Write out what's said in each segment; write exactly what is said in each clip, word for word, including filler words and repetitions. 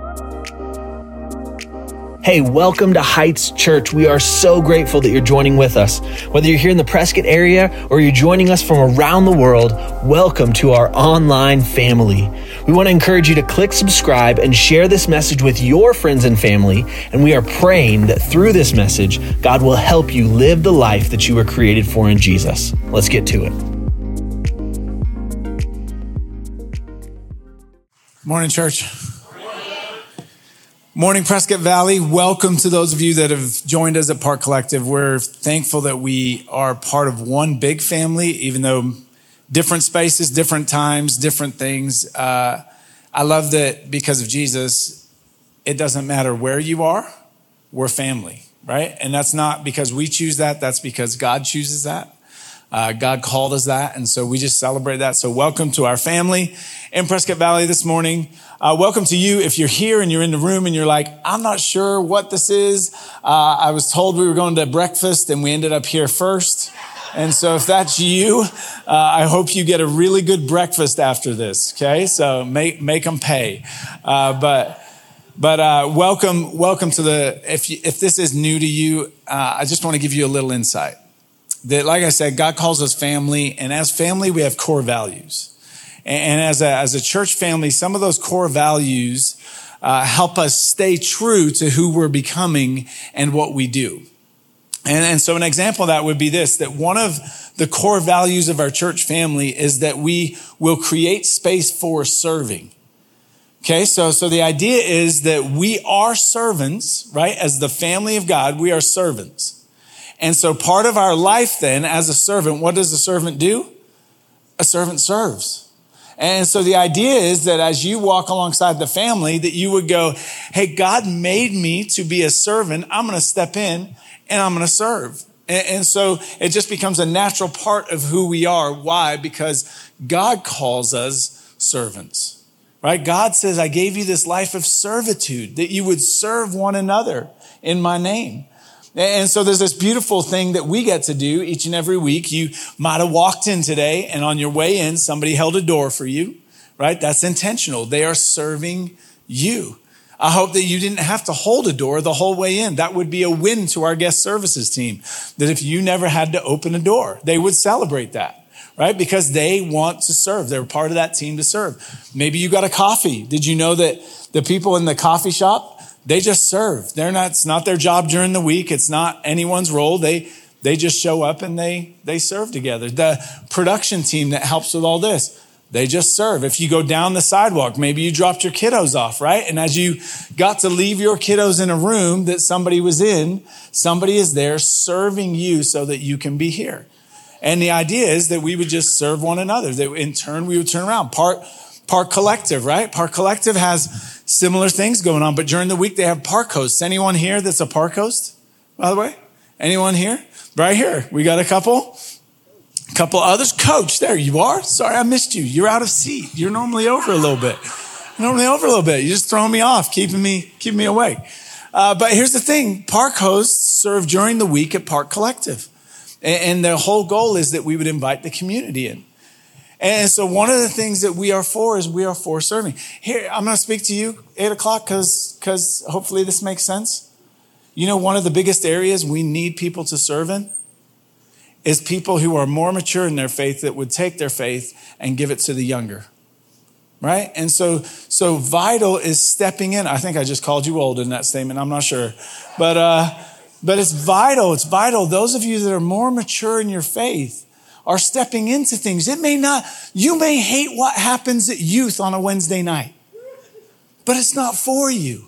Hey, welcome to Heights Church. We are so grateful that you're joining with us. Whether you're here in the Prescott area or you're joining us from around the world, welcome to our online family. We want to encourage you to click subscribe and share this message with your friends and family. And we are praying that through this message, God will help you live the life that you were created for in Jesus. Let's get to it. Morning, church. Morning, Prescott Valley. Welcome to those of you that have joined us at Park Collective. We're thankful that we are part of one big family, even though different spaces, different times, different things. Uh, I love that because of Jesus, it doesn't matter where you are, we're family, right? And that's not because we choose that. That's because God chooses that. Uh, God called us that, and so we just celebrate that. So welcome to our family in Prescott Valley this morning. Uh, welcome to you if you're here and you're in the room and you're like, I'm not sure what this is. Uh, I was told we were going to breakfast and we ended up here first. And so if that's you, uh, I hope you get a really good breakfast after this, okay? So make make them pay. Uh, but but uh, welcome welcome to the, if you, if this is new to you, uh, I just want to give you a little insight. That, like I said, God calls us family, and as family, we have core values. And as a, as a church family, some of those core values uh, help us stay true to who we're becoming and what we do. And, and so an example of that would be this, that one of the core values of our church family is that we will create space for serving. Okay, so, so the idea is that we are servants, right? As the family of God, we are servants. And so part of our life then as a servant, what does a servant do? A servant serves. And so the idea is that as you walk alongside the family, that you would go, hey, God made me to be a servant. I'm going to step in and I'm going to serve. And, and so it just becomes a natural part of who we are. Why? Because God calls us servants, right? God says, I gave you this life of servitude, that you would serve one another in my name. And so there's this beautiful thing that we get to do each and every week. You might have walked in today and on your way in, somebody held a door for you, right? That's intentional. They are serving you. I hope that you didn't have to hold a door the whole way in. That would be a win to our guest services team, that if you never had to open a door, they would celebrate that, right? Because they want to serve. They're part of that team to serve. Maybe you got a coffee. Did you know that the people in the coffee shop, they just serve. They're not, it's not their job during the week. It's not anyone's role. They, they just show up and they, they serve together. The production team that helps with all this, they just serve. If you go down the sidewalk, maybe you dropped your kiddos off, right? And as you got to leave your kiddos in a room that somebody was in, somebody is there serving you so that you can be here. And the idea is that we would just serve one another. That in turn, we would turn around. Park, Park Collective, right? Park Collective has similar things going on, but during the week they have park hosts. Anyone here that's a park host, by the way? Anyone here? Right here. We got a couple. A couple others. Coach, there you are. Sorry, I missed you. You're out of seat. You're normally over a little bit. You're normally over a little bit. You're just throwing me off, keeping me, keeping me awake. Uh, but here's the thing. Park hosts serve during the week at Park Collective. And, and the whole goal is that we would invite the community in. And so one of the things that we are for is we are for serving. Here, I'm going to speak to you eight o'clock because because hopefully this makes sense. You know, one of the biggest areas we need people to serve in is people who are more mature in their faith that would take their faith and give it to the younger, right? And so so vital is stepping in. I think I just called you old in that statement. I'm not sure. But, uh, but it's vital. It's vital. Those of you that are more mature in your faith are stepping into things. It may not, you may hate what happens at youth on a Wednesday night, but it's not for you,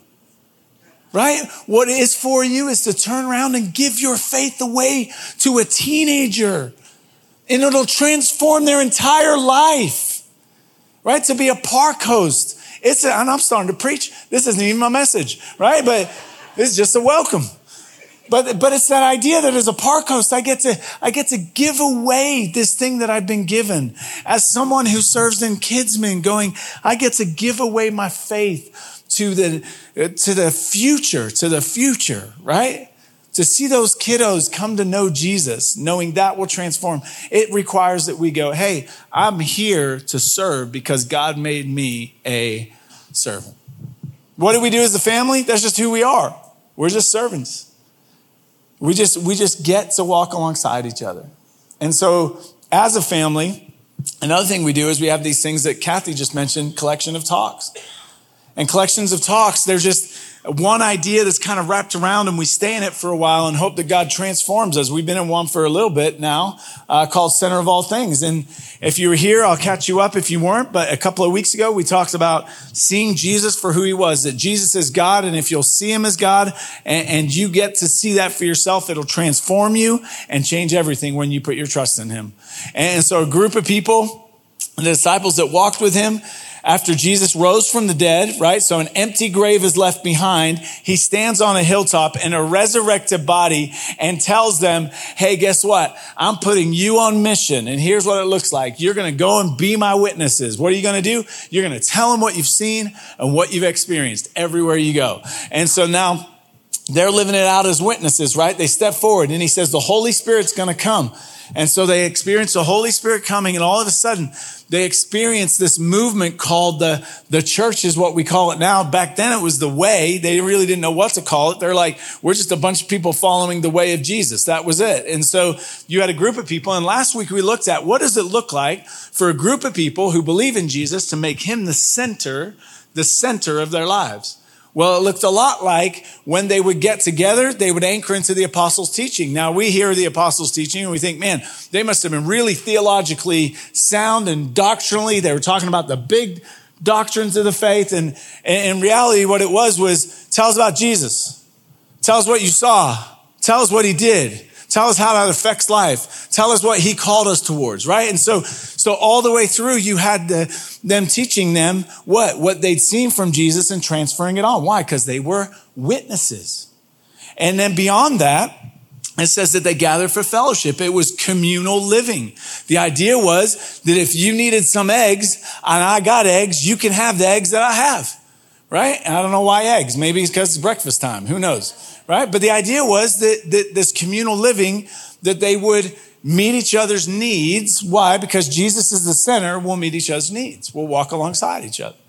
right? What is for you is to turn around and give your faith away to a teenager, and it'll transform their entire life, right? To be a park host. It's, a, and I'm starting to preach. This isn't even my message, right? But it's just a welcome. But, but it's that idea that as a park host, I get to, I get to give away this thing that I've been given. As someone who serves in Kidsmen going, I get to give away my faith to the, to the future, to the future, right? To see those kiddos come to know Jesus, knowing that will transform. It requires that we go, hey, I'm here to serve because God made me a servant. What do we do as a family? That's just who we are. We're just servants. We just, we just get to walk alongside each other. And so as a family, another thing we do is we have these things that Kathy just mentioned, collection of talks. And collections of talks, they're just one idea that's kind of wrapped around, and we stay in it for a while and hope that God transforms us. We've been in one for a little bit now uh, called Center of All Things. And if you were here, I'll catch you up if you weren't. But a couple of weeks ago, we talked about seeing Jesus for who he was, that Jesus is God. And if you'll see him as God and, and you get to see that for yourself, it'll transform you and change everything when you put your trust in him. And so a group of people, the disciples that walked with him, after Jesus rose from the dead, right? So an empty grave is left behind. He stands on a hilltop in a resurrected body and tells them, hey, guess what? I'm putting you on mission. And here's what it looks like. You're going to go and be my witnesses. What are you going to do? You're going to tell them what you've seen and what you've experienced everywhere you go. And so now they're living it out as witnesses, right? They step forward and he says, the Holy Spirit's going to come. And so they experience the Holy Spirit coming, and all of a sudden they experience this movement called the, the church is what we call it now. Back then it was the way. They really didn't know what to call it. They're like, we're just a bunch of people following the way of Jesus. That was it. And so you had a group of people. And last week we looked at what does it look like for a group of people who believe in Jesus to make him the center, the center of their lives. Well, it looked a lot like when they would get together, they would anchor into the apostles' teaching. Now, we hear the apostles' teaching and we think, man, they must have been really theologically sound and doctrinally. They were talking about the big doctrines of the faith. And, and in reality, what it was was, tell us about Jesus. Tell us what you saw. Tell us what he did. Tell us how that affects life. Tell us what he called us towards, right? And so, so all the way through, you had the, them teaching them what? What they'd seen from Jesus and transferring it on. Why? Because they were witnesses. And then beyond that, it says that they gathered for fellowship. It was communal living. The idea was that if you needed some eggs and I got eggs, you can have the eggs that I have, right? And I don't know why eggs. Maybe it's because it's breakfast time. Who knows? Right? But the idea was that, that this communal living, that they would meet each other's needs. Why? Because Jesus is the center. We'll meet each other's needs. We'll walk alongside each other.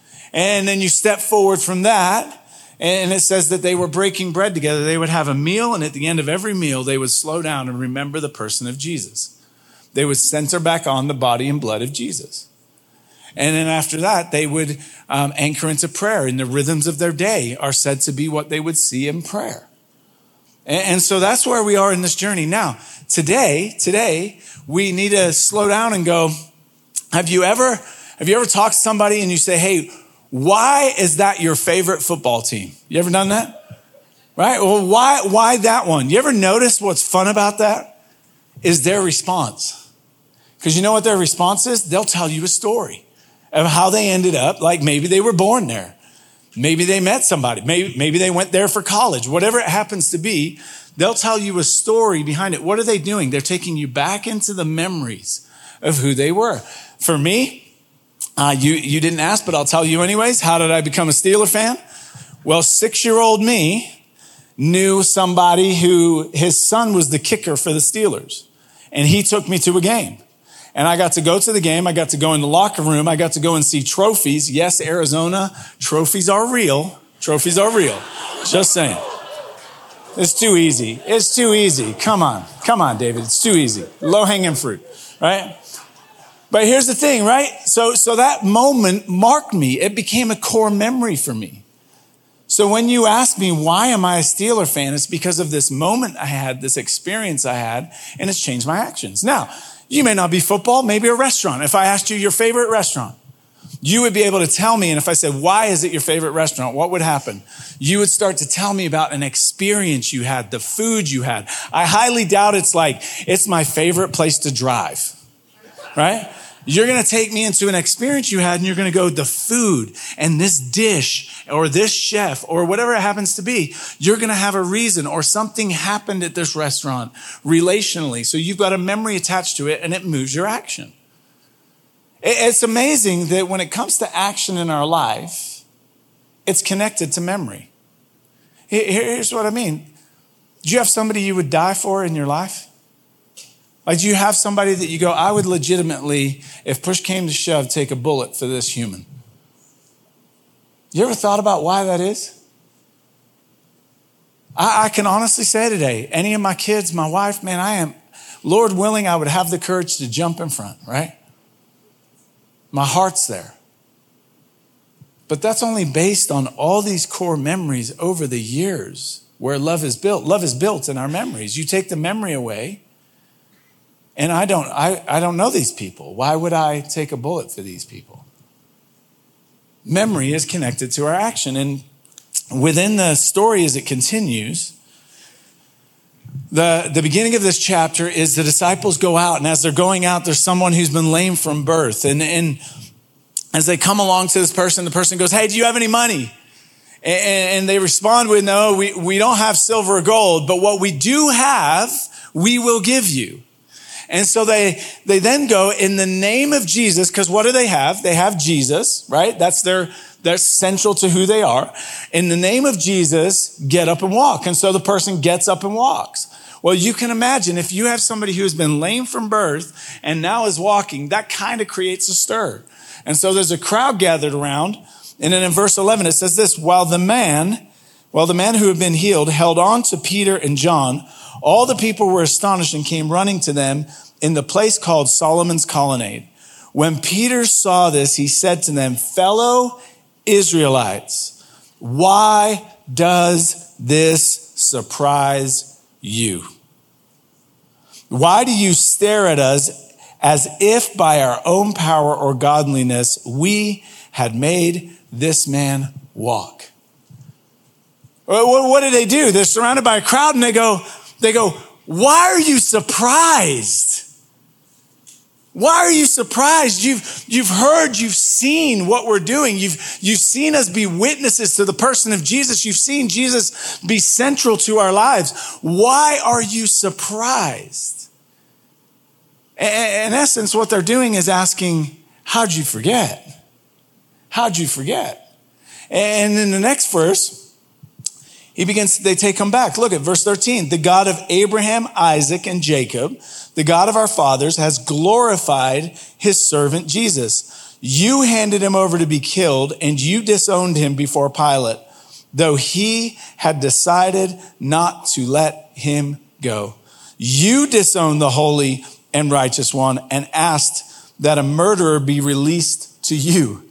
And then you step forward from that, and it says that they were breaking bread together. They would have a meal, and at the end of every meal, they would slow down and remember the person of Jesus. They would center back on the body and blood of Jesus. And then after that, they would um, anchor into prayer. And the rhythms of their day are said to be what they would see in prayer. And, and so that's where we are in this journey. Now, today, today, we need to slow down and go, have you ever, have you ever talked to somebody and you say, hey, why is that your favorite football team? You ever done that? Right? Well, why, why that one? You ever notice what's fun about that? Is their response. Because you know what their response is? They'll tell you a story of how they ended up. Like maybe they were born there. Maybe they met somebody. Maybe, maybe they went there for college. Whatever it happens to be, they'll tell you a story behind it. What are they doing? They're taking you back into the memories of who they were. For me, uh, you, you didn't ask, but I'll tell you anyways. How did I become a Steeler fan? Well, six-year-old me knew somebody who his son was the kicker for the Steelers. And he took me to a game. And I got to go to the game. I got to go in the locker room. I got to go and see trophies. Yes, Arizona, trophies are real. Trophies are real. Just saying. It's too easy. It's too easy. Come on. Come on, David. It's too easy. Low-hanging fruit, right? But here's the thing, right? So, so that moment marked me. It became a core memory for me. So when you ask me, why am I a Steeler fan? It's because of this moment I had, this experience I had, and it's changed my actions. Now, you may not be football, maybe a restaurant. If I asked you your favorite restaurant, you would be able to tell me. And if I said, why is it your favorite restaurant? What would happen? You would start to tell me about an experience you had, the food you had. I highly doubt it's like, it's my favorite place to drive, right? You're going to take me into an experience you had and you're going to go, the food and this dish or this chef or whatever it happens to be, you're going to have a reason or something happened at this restaurant relationally. So you've got a memory attached to it and it moves your action. It's amazing that when it comes to action in our life, it's connected to memory. Here's what I mean. Do you have somebody you would die for in your life? Like, do you have somebody that you go, I would legitimately, if push came to shove, take a bullet for this human? You ever thought about why that is? I, I can honestly say today, any of my kids, my wife, man, I am, Lord willing, I would have the courage to jump in front, right? My heart's there. But that's only based on all these core memories over the years where love is built. Love is built in our memories. You take the memory away, and I don't, I, I don't know these people. Why would I take a bullet for these people? Memory is connected to our action. And within the story as it continues, the, the beginning of this chapter is the disciples go out, and as they're going out, there's someone who's been lame from birth. And, and as they come along to this person, the person goes, hey, do you have any money? And, and they respond with, no, we, we don't have silver or gold, but what we do have, we will give you. And so they, they then go in the name of Jesus, because what do they have? They have Jesus, right? That's their, that's central to who they are. In the name of Jesus, get up and walk. And so the person gets up and walks. Well, you can imagine if you have somebody who has been lame from birth and now is walking, that kind of creates a stir. And so there's a crowd gathered around. And then in verse eleven, it says this, while the man, while the man who had been healed held on to Peter and John, all the people were astonished and came running to them in the place called Solomon's Colonnade. When Peter saw this, he said to them, fellow Israelites, why does this surprise you? Why do you stare at us as if by our own power or godliness we had made this man walk? What did they do? They're surrounded by a crowd and they go, they go, why are you surprised? Why are you surprised? You've, you've heard, you've seen what we're doing. You've, you've seen us be witnesses to the person of Jesus. You've seen Jesus be central to our lives. Why are you surprised? In essence, what they're doing is asking, how'd you forget? How'd you forget? And in the next verse, he begins, they take him back. Look at verse thirteen. The God of Abraham, Isaac, and Jacob, the God of our fathers, has glorified his servant Jesus. You handed him over to be killed, and you disowned him before Pilate, though he had decided not to let him go. You disowned the holy and righteous one and asked that a murderer be released to you.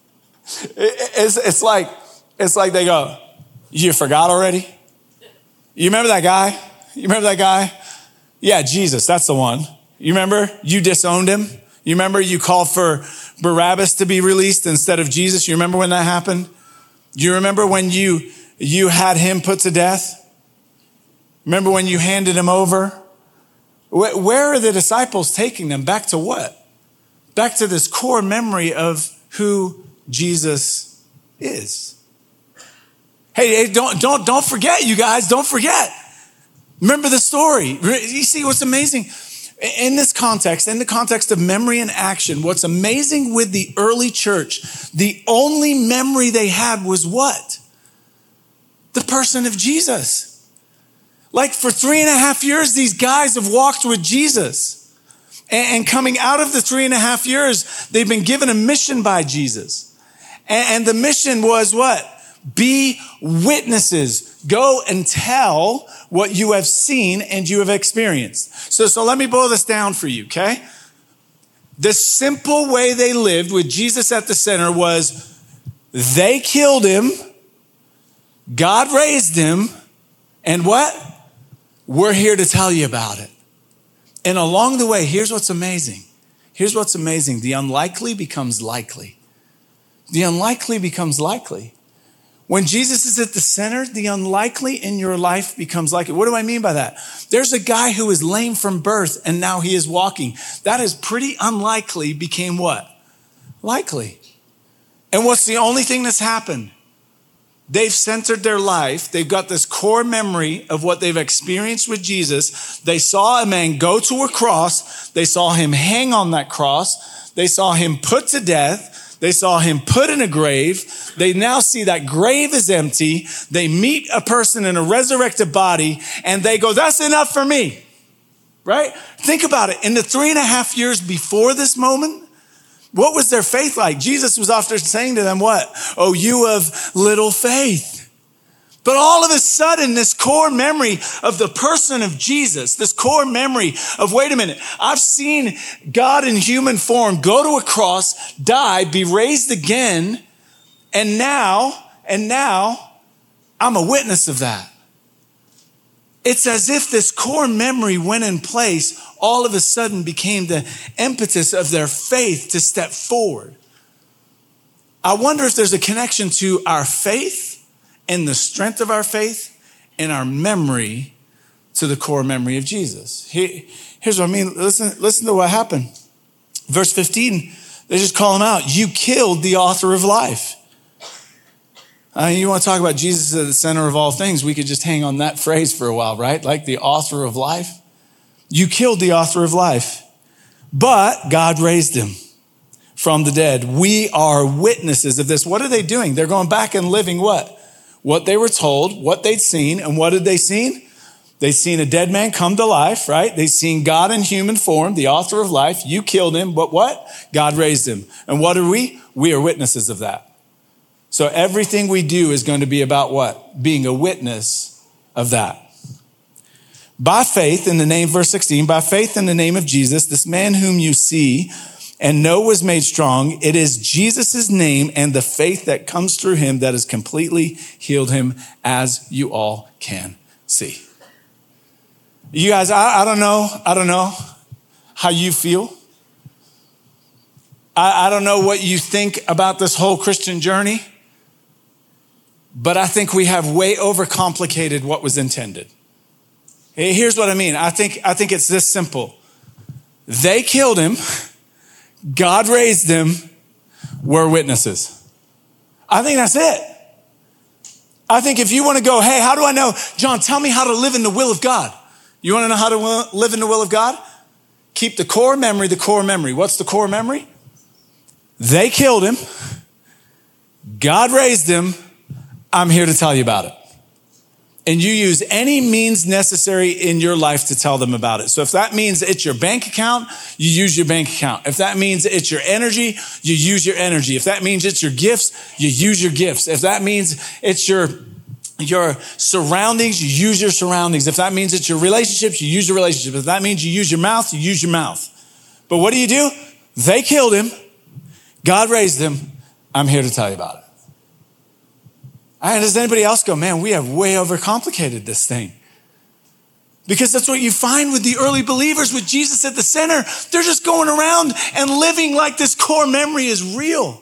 It's, it's like, it's like they go, you forgot already? You remember that guy? You remember that guy? Yeah, Jesus, that's the one. You remember? You disowned him. You remember you called for Barabbas to be released instead of Jesus? You remember when that happened? Do you remember when you, you had him put to death? Remember when you handed him over? Where are the disciples taking them? Back to what? Back to this core memory of who Jesus is. Hey, hey, don't, don't, don't forget, you guys, don't forget. Remember the story. You see what's amazing? In this context, in the context of memory and action, what's amazing with the early church, the only memory they had was what? The person of Jesus. Like for three and a half years, these guys have walked with Jesus. And coming out of the three and a half years, they've been given a mission by Jesus. And the mission was what? Be witnesses. Go and tell what you have seen and you have experienced. So, so let me boil this down for you, okay? The simple way they lived with Jesus at the center was they killed him, God raised him, and what? We're here to tell you about it. And along the way, here's what's amazing. Here's what's amazing. The unlikely becomes likely. The unlikely becomes likely. When Jesus is at the center, the unlikely in your life becomes likely. What do I mean by that? There's a guy who is lame from birth and now he is walking. That is pretty unlikely became what? Likely. And what's the only thing that's happened? They've centered their life. They've got this core memory of what they've experienced with Jesus. They saw a man go to a cross. They saw him hang on that cross. They saw him put to death. They saw him put in a grave. They now see that grave is empty. They meet a person in a resurrected body and they go, that's enough for me, right? Think about it. In the three and a half years before this moment, What was their faith like? Jesus was often saying to them, what? Oh, you of little faith. But all of a sudden, this core memory of the person of Jesus, this core memory of, wait a minute, I've seen God in human form go to a cross, die, be raised again, and now, and now, I'm a witness of that. It's as if this core memory went in place, all of a sudden became the impetus of their faith to step forward. I wonder if there's a connection to our faith and the strength of our faith and our memory to the core memory of Jesus. Here's what I mean. Listen, listen to what happened. Verse fifteen, they just call him out. You killed the author of life. I mean, you want to talk about Jesus at the center of all things, we could just hang on that phrase for a while, right? Like the author of life. You killed the author of life, but God raised him from the dead. We are witnesses of this. What are they doing? They're going back and living what? What they were told, what they'd seen. And what did they seen? They'd seen a dead man come to life, right? They'd seen God in human form, the author of life. You killed him, but what? God raised him. And what are we? We are witnesses of that. So everything we do is going to be about what? Being a witness of that. By faith in the name, verse sixteen, by faith in the name of Jesus, this man whom you see and know was made strong, it is Jesus' name and the faith that comes through him that has completely healed him, as you all can see. You guys, I, I don't know, I don't know how you feel. I, I don't know what you think about this whole Christian journey. But I think we have way overcomplicated what was intended. Here's what I mean. I think, I think it's this simple. They killed him. God raised him. We're witnesses. I think that's it. I think if you want to go, hey, how do I know? John, tell me how to live in the will of God. You want to know how to live in the will of God? Keep the core memory, the core memory. What's the core memory? They killed him. God raised him. I'm here to tell you about it. And you use any means necessary in your life to tell them about it. So if that means it's your bank account, you use your bank account. If that means it's your energy, you use your energy. If that means it's your gifts, you use your gifts. If that means it's your, your surroundings, you use your surroundings. If that means it's your relationships, you use your relationships. If that means you use your mouth, you use your mouth. But what do you do? They killed him. God raised him. I'm here to tell you about it. And does anybody else go, man, we have way overcomplicated this thing? Because that's what you find with the early believers with Jesus at the center. They're just going around and living like this core memory is real.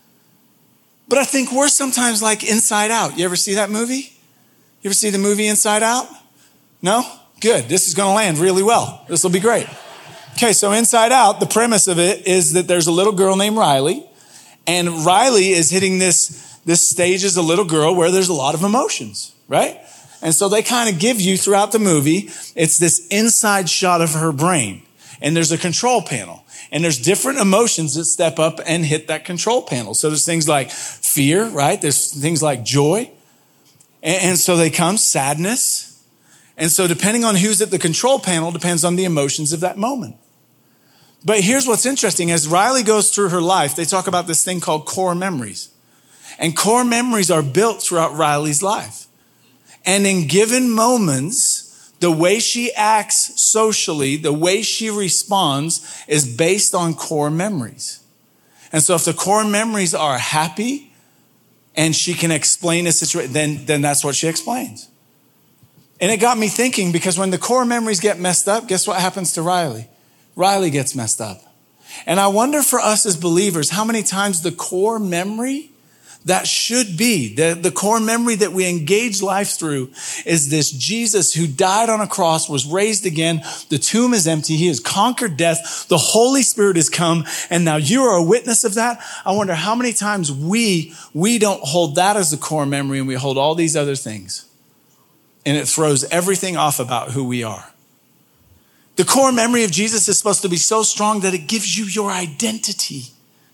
But I think we're sometimes like Inside Out. You ever see that movie? You ever see the movie Inside Out? No? Good. This is going to land really well. This will be great. Okay, so Inside Out, the premise of it is that there's a little girl named Riley. And Riley is hitting this This stage as a little girl where there's a lot of emotions, right? And so they kind of give you throughout the movie, it's this inside shot of her brain. And there's a control panel. And there's different emotions that step up and hit that control panel. So there's things like fear, right? There's things like joy. And so they come, sadness. And so depending on who's at the control panel depends on the emotions of that moment. But here's what's interesting. As Riley goes through her life, they talk about this thing called core memories. And core memories are built throughout Riley's life. And in given moments, the way she acts socially, the way she responds is based on core memories. And so if the core memories are happy and she can explain a situation, then, then that's what she explains. And it got me thinking, because when the core memories get messed up, guess what happens to Riley? Riley gets messed up. And I wonder for us as believers, how many times the core memory that should be, the, the core memory that we engage life through is this Jesus who died on a cross, was raised again. The tomb is empty. He has conquered death. The Holy Spirit has come. And now you are a witness of that. I wonder how many times we, we don't hold that as the core memory and we hold all these other things. And it throws everything off about who we are. The core memory of Jesus is supposed to be so strong that it gives you your identity.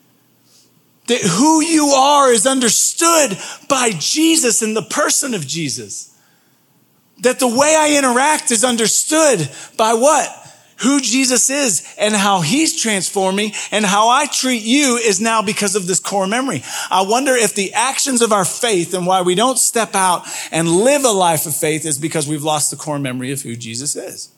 That who you are is understood by Jesus and the person of Jesus. That the way I interact is understood by what? who Jesus is and how he's transforming and how I treat you is now because of this core memory. I wonder if the actions of our faith and why we don't step out and live a life of faith is because we've lost the core memory of who Jesus is.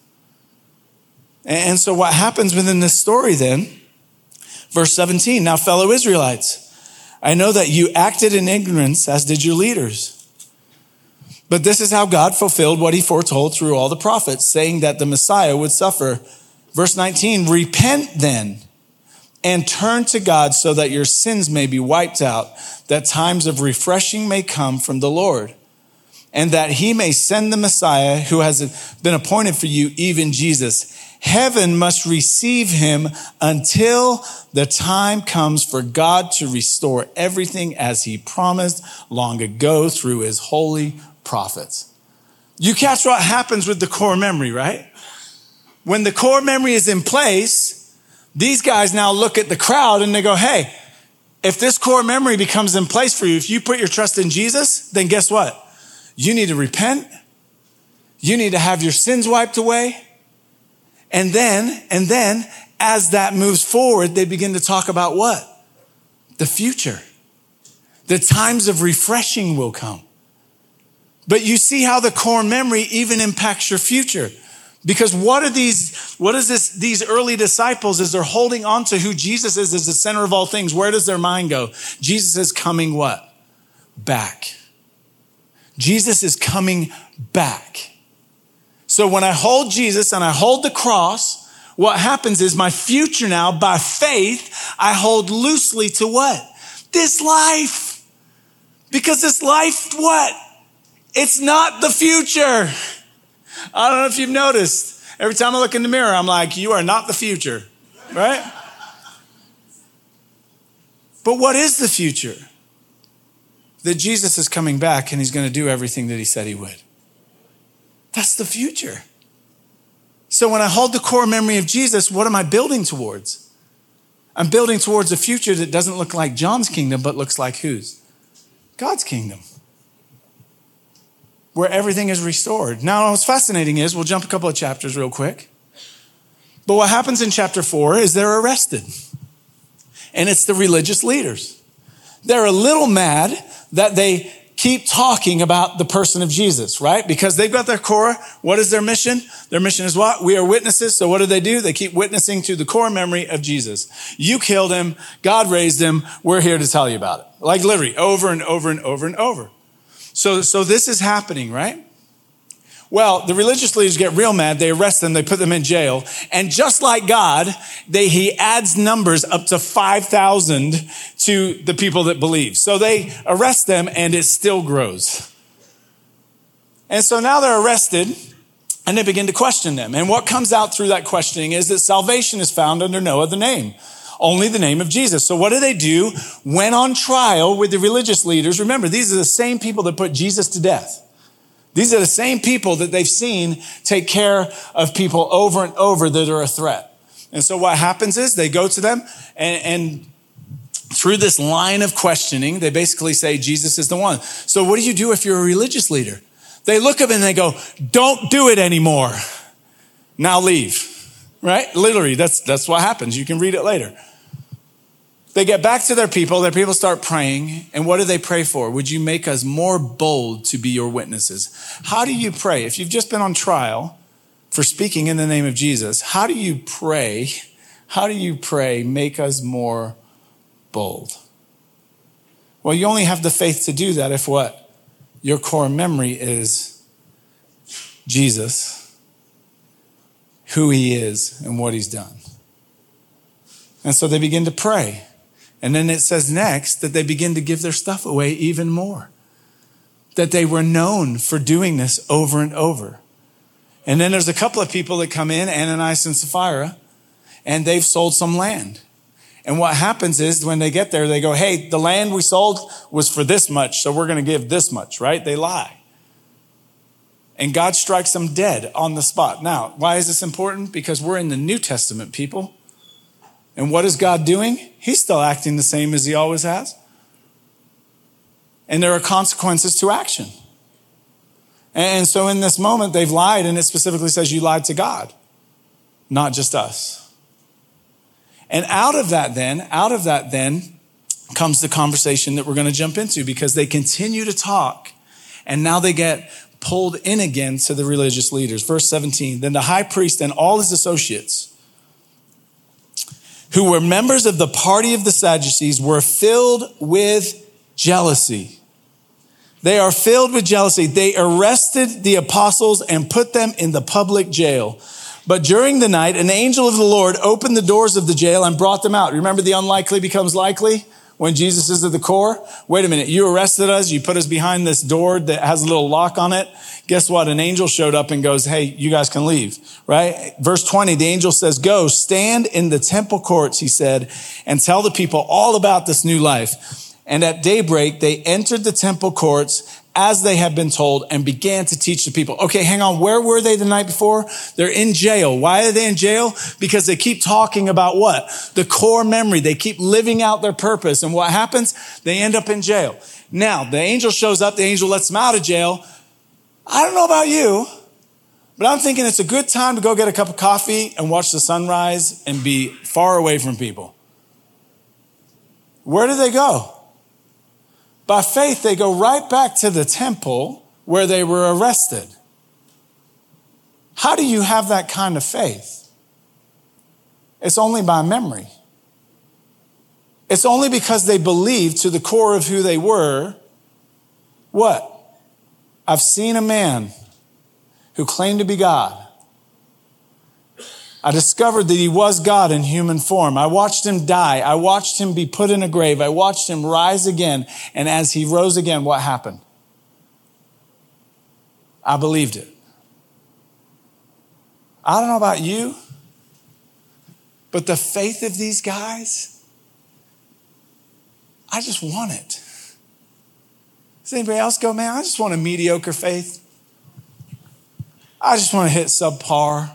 And so what happens within this story then, verse seventeen, now fellow Israelites, I know that you acted in ignorance as did your leaders. But this is how God fulfilled what he foretold through all the prophets, saying that the Messiah would suffer. Verse nineteen, repent then and turn to God so that your sins may be wiped out, that times of refreshing may come from the Lord, and that he may send the Messiah who has been appointed for you, even Jesus. Heaven must receive him until the time comes for God to restore everything as he promised long ago through his holy prophets. You catch what happens with the core memory, right? When the core memory is in place, these guys now look at the crowd and they go, hey, if this core memory becomes in place for you, if you put your trust in Jesus, then guess what? You need to repent. You need to have your sins wiped away. And then, and then, as that moves forward, they begin to talk about what? The future. The times of refreshing will come. But you see how the core memory even impacts your future. Because what are these, what is this, these early disciples, as they're holding on to who Jesus is as the center of all things, where does their mind go? Jesus is coming what? Back. Jesus is coming back. So when I hold Jesus and I hold the cross, what happens is my future now, by faith, I hold loosely to what? This life. Because this life, what? It's not the future. I don't know if you've noticed. Every time I look in the mirror, I'm like, you are not the future, right? But what is the future? That Jesus is coming back and he's going to do everything that he said he would. That's the future. So when I hold the core memory of Jesus, what am I building towards? I'm building towards a future that doesn't look like John's kingdom, but looks like whose? God's kingdom. Where everything is restored. Now, what's fascinating is, we'll jump a couple of chapters real quick. But what happens in chapter four is they're arrested. And it's the religious leaders. They're a little mad that they keep talking about the person of Jesus, right? Because they've got their core. What is their mission? Their mission is what? We are witnesses. So what do they do? They keep witnessing to the core memory of Jesus. You killed him. God raised him. We're here to tell you about it. Like literally over and over and over and over. So, so this is happening, right? Well, the religious leaders get real mad. They arrest them. They put them in jail. And just like God, they, he adds numbers up to five thousand to the people that believe. So they arrest them and it still grows. And so now they're arrested and they begin to question them. And what comes out through that questioning is that salvation is found under no other name, only the name of Jesus. So what do they do when on trial with the religious leaders? Remember, these are the same people that put Jesus to death. These are the same people that they've seen take care of people over and over that are a threat. And so what happens is they go to them and, and through this line of questioning, they basically say, Jesus is the one. So what do you do if you're a religious leader? They look up and they go, don't do it anymore. Now leave, right? Literally, that's, that's what happens. You can read it later. They get back to their people. Their people start praying. And what do they pray for? Would you make us more bold to be your witnesses? How do you pray? If you've just been on trial for speaking in the name of Jesus, how do you pray? How do you pray, make us more bold? Well, you only have the faith to do that if what? Your core memory is Jesus, who he is and what he's done. And so they begin to pray. And then it says next that they begin to give their stuff away even more. That they were known for doing this over and over. And then there's a couple of people that come in, Ananias and Sapphira, and they've sold some land. And what happens is when they get there, they go, hey, the land we sold was for this much, so we're going to give this much, right? They lie. And God strikes them dead on the spot. Now, why is this important? Because we're in the New Testament, people. And what is God doing? He's still acting the same as he always has. And there are consequences to action. And so in this moment, they've lied, and it specifically says you lied to God. not just us. And out of that then, out of that then comes the conversation that we're going to jump into, because they continue to talk and now they get pulled in again to the religious leaders. Verse seventeen, then the high priest and all his associates, who were members of the party of the Sadducees, were filled with jealousy. They are filled with jealousy. They arrested the apostles and put them in the public jail. But during the night, an angel of the Lord opened the doors of the jail and brought them out. Remember, the unlikely becomes likely when Jesus is at the core? Wait a minute, you arrested us, you put us behind this door that has a little lock on it. Guess what? An angel showed up and goes, hey, you guys can leave, right? Verse twenty, the angel says, go, stand in the temple courts, he said, and tell the people all about this new life. And at daybreak, they entered the temple courts as they had been told and began to teach the people. Okay, hang on. Where were they the night before? They're in jail. Why are they in jail? Because they keep talking about what? The core memory. They keep living out their purpose. And what happens? They end up in jail. Now, the angel shows up. The angel lets them out of jail. I don't know about you, but I'm thinking it's a good time to go get a cup of coffee and watch the sunrise and be far away from people. Where do they go? By faith, they go right back to the temple where they were arrested. How do you have that kind of faith? It's only by memory. It's only because they believed to the core of who they were. What? I've seen a man who claimed to be God. I discovered that he was God in human form. I watched him die. I watched him be put in a grave. I watched him rise again. And as he rose again, what happened? I believed it. I don't know about you, but the faith of these guys, I just want it. Does anybody else go, man, I just want a mediocre faith. I just want to hit subpar.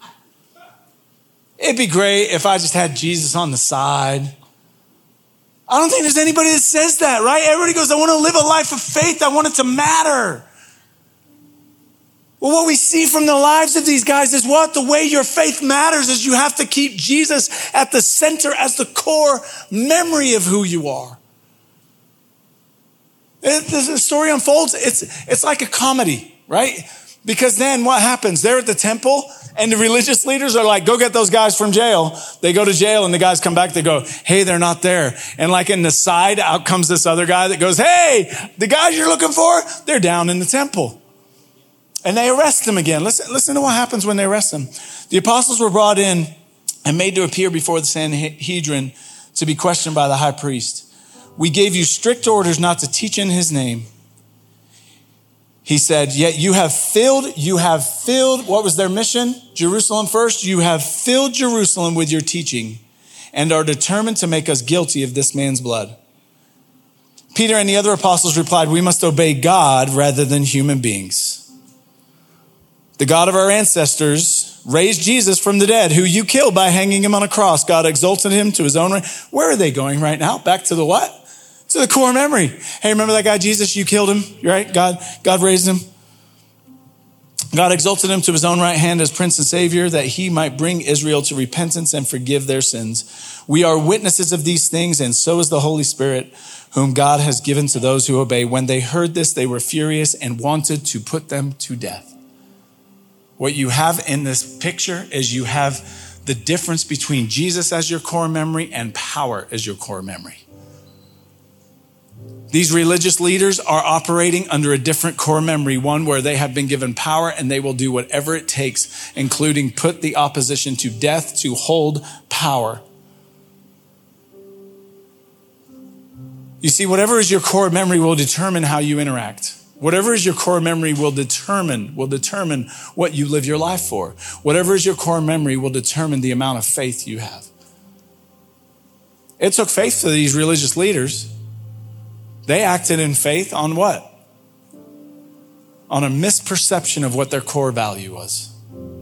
It'd be great if I just had Jesus on the side. I don't think there's anybody that says that, right? Everybody goes, I want to live a life of faith. I want it to matter. Well, what we see from the lives of these guys is what? The way your faith matters is you have to keep Jesus at the center as the core memory of who you are. It, the story unfolds. It's, it's like a comedy, right? Because then what happens? They're at the temple and the religious leaders are like, go get those guys from jail. They go to jail and the guys come back. They go, hey, they're not there. And like in the side, out comes this other guy that goes, hey, the guys you're looking for, they're down in the temple. And they arrest them again. Listen, listen to what happens when they arrest them. The apostles were brought in and made to appear before the Sanhedrin to be questioned by the high priest. We gave you strict orders not to teach in his name. He said, yet you have filled, you have filled, what was their mission? Jerusalem first. You have filled Jerusalem with your teaching and are determined to make us guilty of this man's blood. Peter and the other apostles replied, we must obey God rather than human beings. The God of our ancestors raised Jesus from the dead, who you killed by hanging him on a cross. God exalted him to his own right. Where are they going right now? Back to the what? To the core memory. Hey, remember that guy Jesus? You killed him, right? God, God raised him. God exalted him to his own right hand as Prince and Savior, that he might bring Israel to repentance and forgive their sins. We are witnesses of these things, and so is the Holy Spirit, whom God has given to those who obey. When they heard this, they were furious and wanted to put them to death. What you have in this picture is you have the difference between Jesus as your core memory and power as your core memory. These religious leaders are operating under a different core memory, one where they have been given power and they will do whatever it takes, including put the opposition to death to hold power. You see, whatever is your core memory will determine how you interact. Whatever is your core memory will determine, will determine what you live your life for. Whatever is your core memory will determine the amount of faith you have. It took faith for these religious leaders. They acted in faith on what? On a misperception of what their core value was.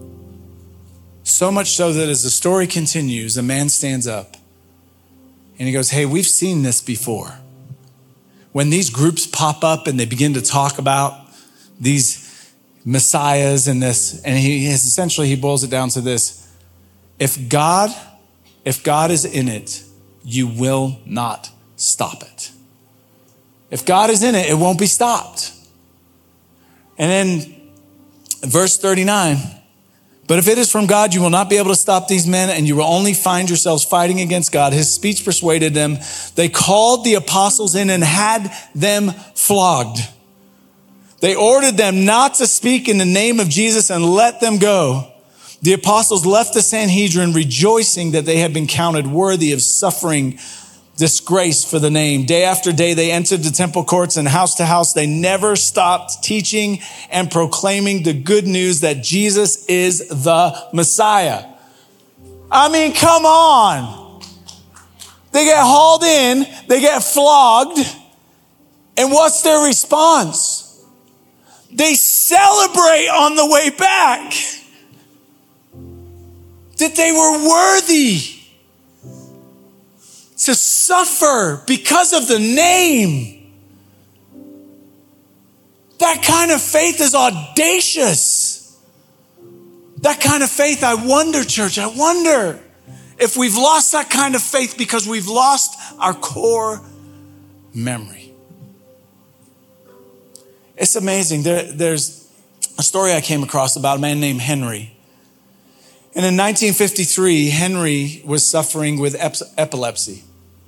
So much so that as the story continues, a man stands up and he goes, hey, we've seen this before. When these groups pop up and they begin to talk about these messiahs and this, and he essentially, he boils it down to this. If God, if God is in it, you will not stop it. If God is in it, it won't be stopped. And then verse thirty-nine, but if it is from God, you will not be able to stop these men, and you will only find yourselves fighting against God. His speech persuaded them. They called the apostles in and had them flogged. They ordered them not to speak in the name of Jesus and let them go. The apostles left the Sanhedrin rejoicing that they had been counted worthy of suffering disgrace for the name. Day after day, they entered the temple courts, and house to house, they never stopped teaching and proclaiming the good news that Jesus is the Messiah. I mean, come on. They get hauled in, they get flogged, and what's their response? They celebrate on the way back that they were worthy to suffer because of the name. That kind of faith is audacious. That kind of faith, I wonder, church, I wonder if we've lost that kind of faith because we've lost our core memory. It's amazing. There, there's a story I came across about a man named Henry. And in nineteen fifty-three, Henry was suffering with ep- epilepsy.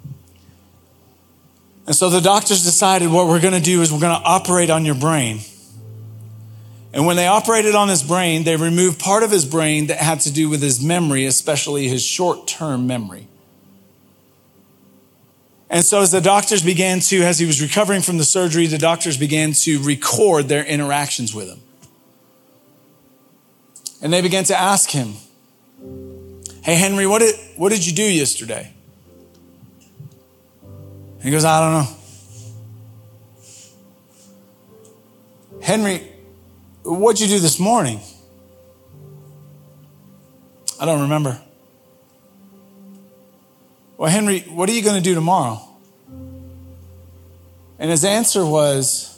And so the doctors decided what we're going to do is we're going to operate on your brain. And when they operated on his brain, they removed part of his brain that had to do with his memory, especially his short-term memory. And so as the doctors began to, as he was recovering from the surgery, the doctors began to record their interactions with him. And they began to ask him, hey, Henry, what did, what did you do yesterday? He goes, I don't know. Henry, what'd you do this morning? I don't remember. Well, Henry, what are you going to do tomorrow? And his answer was,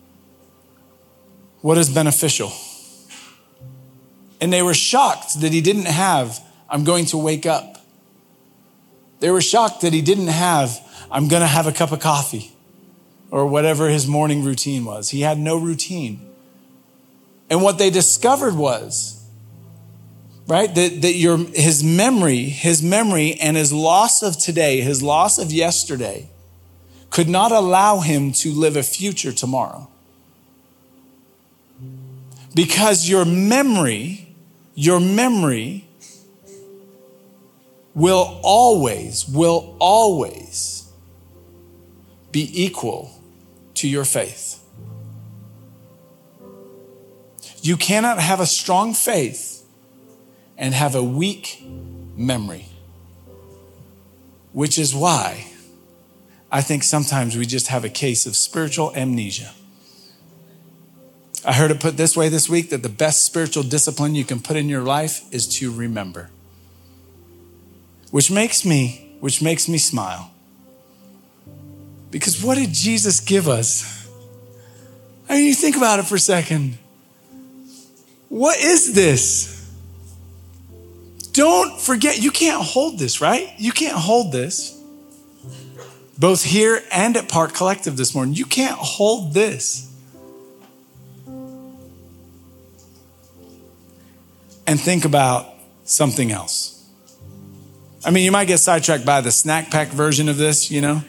what is beneficial? And they were shocked that he didn't have, I'm going to wake up. They were shocked that he didn't have, I'm going to have a cup of coffee or whatever his morning routine was. He had no routine. And what they discovered was, right, that, that your, his memory, his memory and his loss of today, his loss of yesterday could not allow him to live a future tomorrow. Because your memory, your memory will always, will always be equal to your faith. You cannot have a strong faith and have a weak memory, which is why I think sometimes we just have a case of spiritual amnesia. I heard it put this way this week, that the best spiritual discipline you can put in your life is to remember. Which makes me, which makes me smile. Because what did Jesus give us? I mean, you think about it for a second. What is this? Don't forget, you can't hold this, right? You can't hold this. Both here and at Park Collective this morning, you can't hold this. And think about something else. I mean, you might get sidetracked by the snack pack version of this, you know?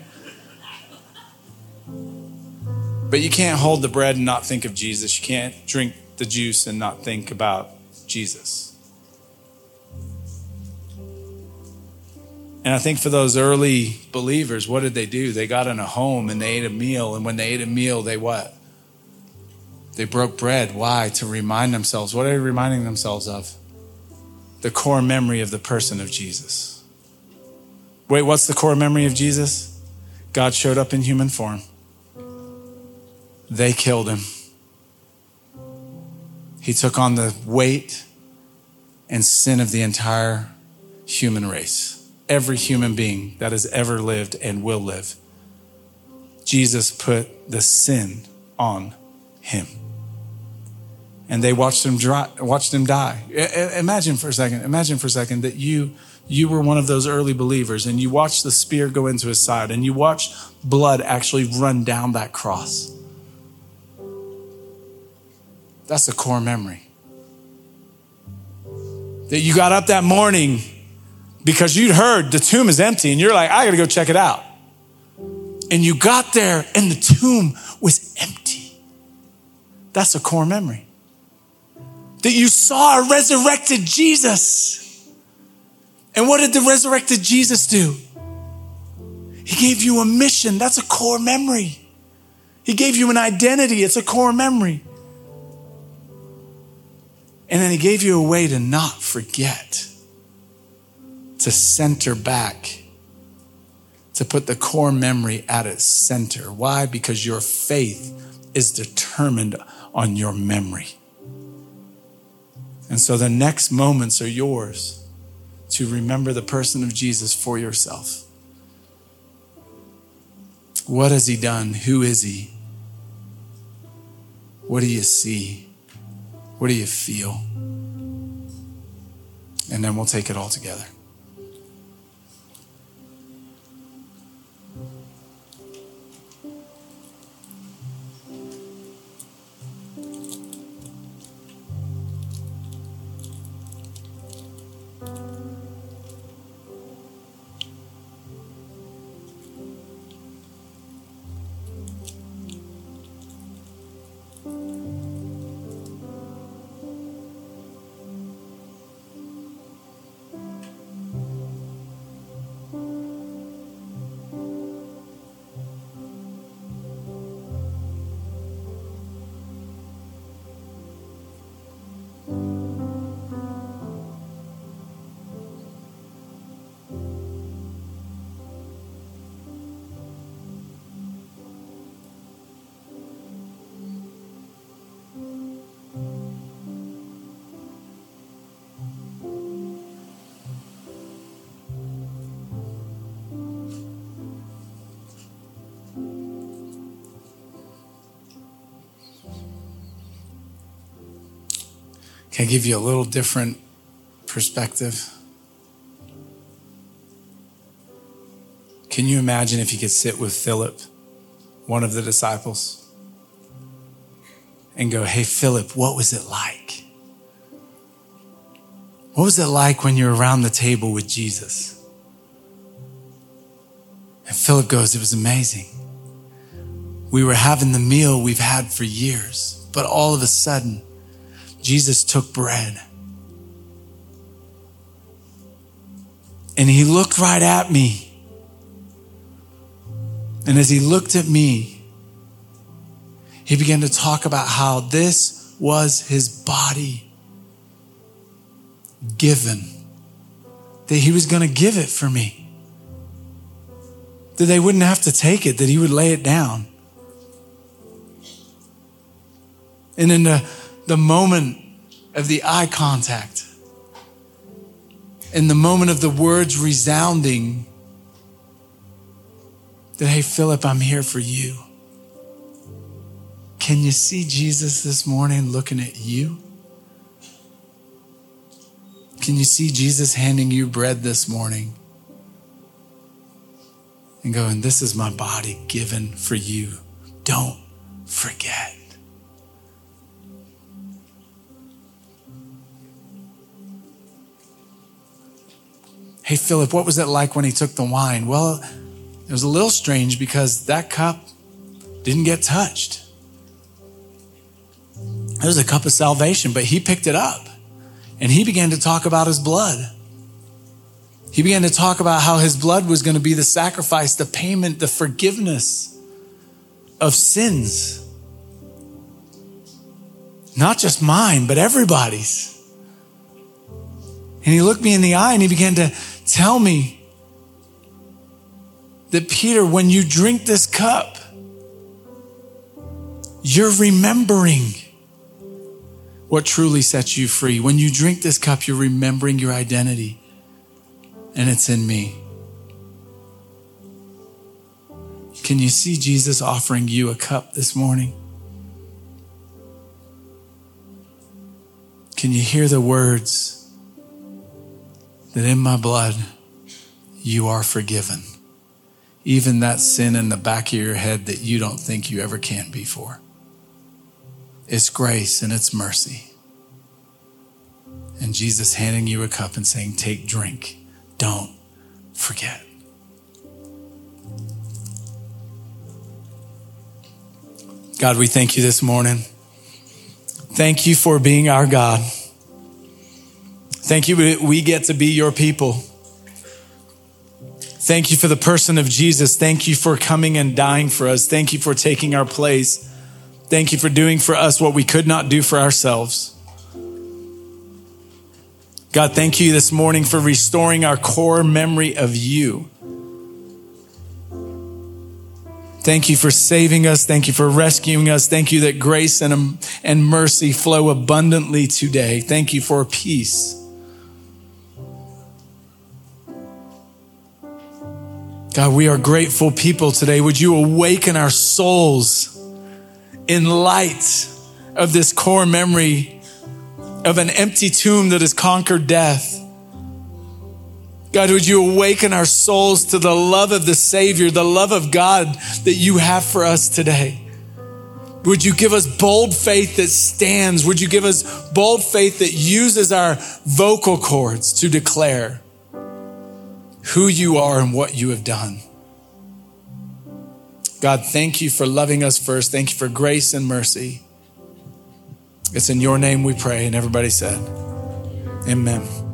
But you can't hold the bread and not think of Jesus. You can't drink the juice and not think about Jesus. And I think for those early believers, what did they do? They got in a home and they ate a meal. And when they ate a meal, they what? They broke bread. Why? To remind themselves. What are they reminding themselves of? The core memory of the person of Jesus. Wait, what's the core memory of Jesus? God showed up in human form. They killed him. He took on the weight and sin of the entire human race. Every human being that has ever lived and will live. Jesus put the sin on him. and they watched him dry, watched him die. Imagine for a second, imagine for a second that you you were one of those early believers and you watched the spear go into his side and you watched blood actually run down that cross. That's a core memory. That you got up that morning because you'd heard the tomb is empty and you're like, I gotta go check it out. And you got there and the tomb was empty. That's a core memory. That you saw a resurrected Jesus. And what did the resurrected Jesus do? He gave you a mission. That's a core memory. He gave you an identity. It's a core memory. And then he gave you a way to not forget, to center back, to put the core memory at its center. Why? Because your faith is determined on your memory. And so the next moments are yours to remember the person of Jesus for yourself. What has he done? Who is he? What do you see? What do you feel? And then we'll take it all together. Can I give you a little different perspective? Can you imagine if you could sit with Philip, one of the disciples, and go, hey, Philip, what was it like? What was it like when you were around the table with Jesus? And Philip goes, it was amazing. We were having the meal we've had for years, but all of a sudden, Jesus took bread and he looked right at me. And as he looked at me, he began to talk about how this was his body given, that he was going to give it for me, that they wouldn't have to take it, that he would lay it down. And in the The moment of the eye contact, in the moment of the words resounding, that, hey, Philip, I'm here for you. Can you see Jesus this morning looking at you? Can you see Jesus handing you bread this morning and going, this is my body given for you. Don't forget. Hey, Philip, what was it like when he took the wine? Well, it was a little strange because that cup didn't get touched. It was a cup of salvation, but he picked it up and he began to talk about his blood. He began to talk about how his blood was going to be the sacrifice, the payment, the forgiveness of sins. Not just mine, but everybody's. And he looked me in the eye and he began to tell me that, Peter, when you drink this cup, you're remembering what truly sets you free. When you drink this cup, you're remembering your identity, and it's in me. Can you see Jesus offering you a cup this morning? can you hear the words that in my blood, you are forgiven? Even that sin in the back of your head that you don't think you ever can be for. It's grace and it's mercy. And Jesus handing you a cup and saying, take, drink. Don't forget. God, we thank you this morning. Thank you for being our God. Thank you that we get to be your people. Thank you for the person of Jesus. Thank you for coming and dying for us. Thank you for taking our place. Thank you for doing for us what we could not do for ourselves. God, thank you this morning for restoring our core memory of you. Thank you for saving us. Thank you for rescuing us. Thank you that grace and, and mercy flow abundantly today. Thank you for peace. God, we are grateful people today. Would you awaken our souls in light of this core memory of an empty tomb that has conquered death? God, would you awaken our souls to the love of the Savior, the love of God that you have for us today? Would you give us bold faith that stands? Would you give us bold faith that uses our vocal cords to declare who you are and what you have done? God, thank you for loving us first. Thank you for grace and mercy. It's in your name we pray. And everybody said, amen.